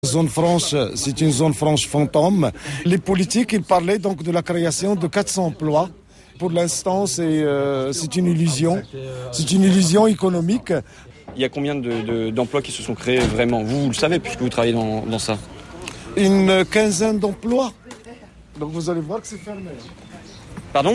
Zone franche, c'est une zone franche fantôme. Les politiques, ils parlaient donc de la création de 400 emplois. Pour l'instant, c'est une illusion. C'est une illusion économique. Il y a combien d'emplois qui se sont créés vraiment ? Vous le savez puisque vous travaillez dans ça. Une quinzaine d'emplois. Donc vous allez voir que c'est fermé. Pardon ?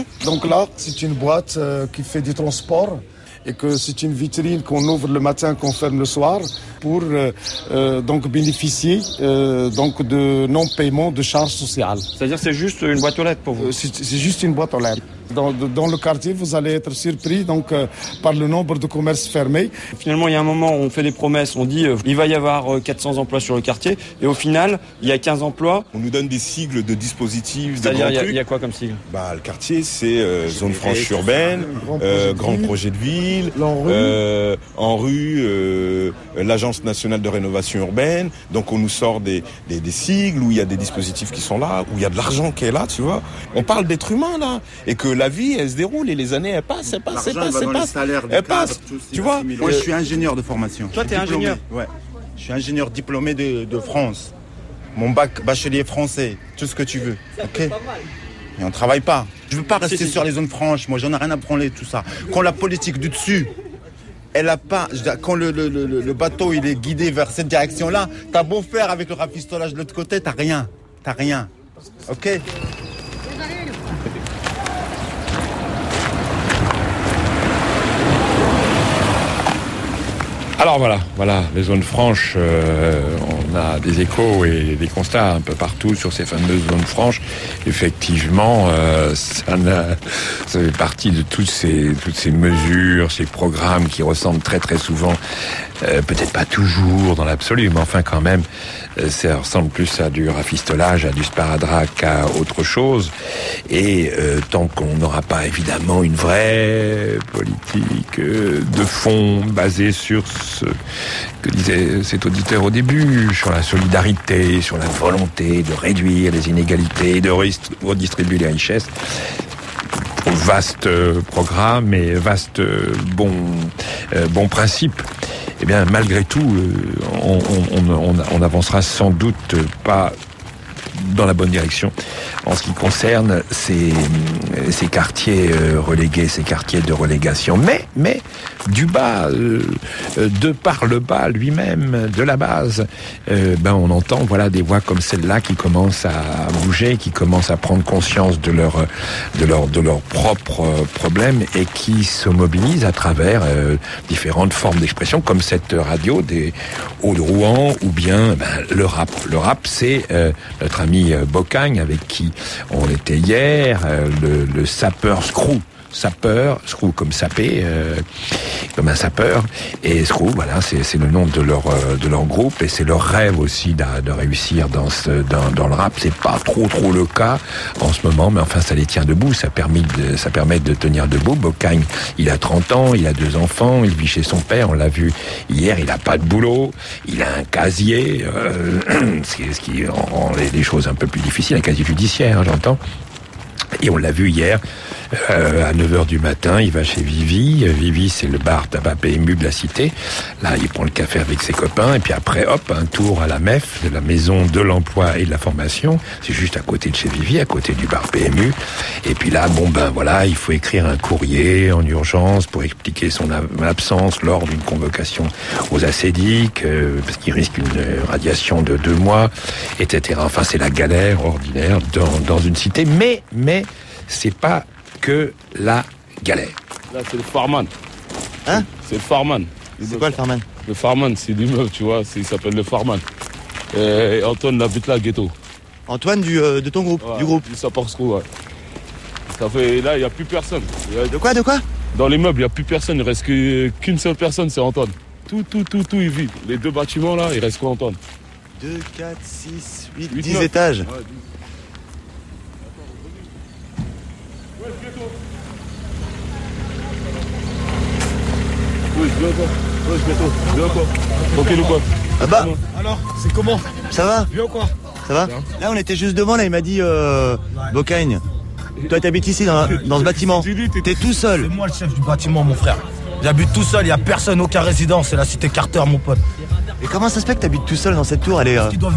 Donc là, c'est une boîte qui fait du transport et que c'est une vitrine qu'on ouvre le matin, qu'on ferme le soir pour donc bénéficier donc de non-paiement de charges sociales. C'est-à-dire que c'est juste une boîte aux lettres pour vous ? C'est juste une boîte aux lettres. Dans le quartier, vous allez être surpris donc, par le nombre de commerces fermés. Finalement, il y a un moment où on fait des promesses, on dit il va y avoir 400 emplois sur le quartier, et au final, il y a 15 emplois. On nous donne des sigles de dispositifs, de C'est-à-dire, grands trucs. Il y a quoi comme sigle ? Le quartier, c'est zone franche urbaine, grand projet de ville, en rue, l'Agence nationale de rénovation urbaine. Donc on nous sort des sigles où il y a des dispositifs qui sont là, où il y a de l'argent qui est là, tu vois. On parle d'être humain là, et que la vie, elle se déroule et les années, elles passent. Elles passent. Tu vois. Moi, je suis ingénieur de formation. Toi, t'es ingénieur ? Ouais. Je suis ingénieur diplômé de France. Mon bachelier français, tout ce que tu veux. Ok. Et on travaille pas. Je veux pas rester sur les zones franches. Moi, j'en ai rien à branler tout ça. Quand la politique du dessus, elle a pas. Quand le bateau il est guidé vers cette direction-là, t'as beau faire avec le rafistolage de l'autre côté, t'as rien. Ok. Alors voilà, les zones franches, on a des échos et des constats un peu partout sur ces fameuses zones franches. Effectivement, ça fait partie de toutes ces mesures, ces programmes qui ressemblent très très souvent, peut-être pas toujours dans l'absolu, mais enfin quand même, ça ressemble plus à du rafistolage, à du sparadrac, qu'à autre chose. Et tant qu'on n'aura pas évidemment une vraie politique de fond basée sur ce que disait cet auditeur au début, sur la solidarité, sur la volonté de réduire les inégalités, de redistribuer les richesses, vaste programme et vaste bon principe. Eh bien, malgré tout, on n'avancera sans doute pas dans la bonne direction en ce qui concerne ces quartiers relégués, ces quartiers de relégation. Mais du bas, de par le bas lui-même, de la base, on entend des voix comme celle-là qui commencent à bouger, qui commencent à prendre conscience de leurs propres problèmes et qui se mobilisent à travers différentes formes d'expression, comme cette radio des Hauts-de-Rouen ou bien le rap. Le rap, c'est notre ami Bocagne avec qui on était hier, le sapeur Screw. Screw comme sapé, comme un sapeur, et Screw, voilà, c'est le nom de leur groupe, et c'est leur rêve aussi de réussir dans le rap. C'est pas trop le cas en ce moment, mais enfin ça les tient debout, ça permet de tenir debout. Bocagne, il a 30 ans, il a 2 enfants, il vit chez son père, on l'a vu hier, il a pas de boulot, il a un casier, ce qui rend les choses un peu plus difficiles, un casier judiciaire, j'entends. Et on l'a vu hier, à 9h du matin, il va chez Vivi. Vivi, c'est le bar tabac PMU de la cité. Là, il prend le café avec ses copains. Et puis après, hop, un tour à la MEF, de la maison de l'emploi et de la formation. C'est juste à côté de chez Vivi, à côté du bar PMU. Et puis là, il faut écrire un courrier en urgence pour expliquer son absence lors d'une convocation aux acédiques, parce qu'il risque une radiation de 2 mois, etc. Enfin, c'est la galère ordinaire dans une cité. Mais c'est pas que la galère. Là, c'est le Farman. Hein ? C'est le Farman. C'est quoi le Farman ? Le Farman, c'est l'immeuble, tu vois, il s'appelle le Farman. Et Antoine habite là, ghetto. Antoine de ton groupe, Ouais, du groupe. Du Sapeur Screw, ouais. Ça fait, là, il n'y a plus personne. De quoi ? Dans l'immeuble, il n'y a plus personne, il ne reste qu'une seule personne, c'est Antoine. Tout, il vit. Les 2 bâtiments là, il reste qu'Antoine. 2, 4, 6, 8, 10 étages. Ouais, 10. Viens quoi. Tranquille ou quoi? Ah bah. Alors, c'est comment? Ça va? Bien ou quoi? Ça va? Là, on était juste devant, là, il m'a dit, Bocagne, toi, t'habites ici, dans ce bâtiment. T'es tout seul. C'est moi le chef du bâtiment, mon frère. J'habite tout seul, il n'y a personne, aucun résident, c'est la cité Carter, mon pote. Et comment ça se fait que t'habites tout seul dans cette tour? Elle est...